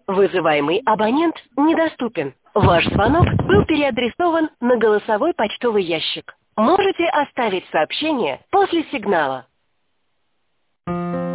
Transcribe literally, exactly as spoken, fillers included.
Вызываемый абонент недоступен. Ваш звонок был переадресован на голосовой почтовый ящик. Можете оставить сообщение после сигнала.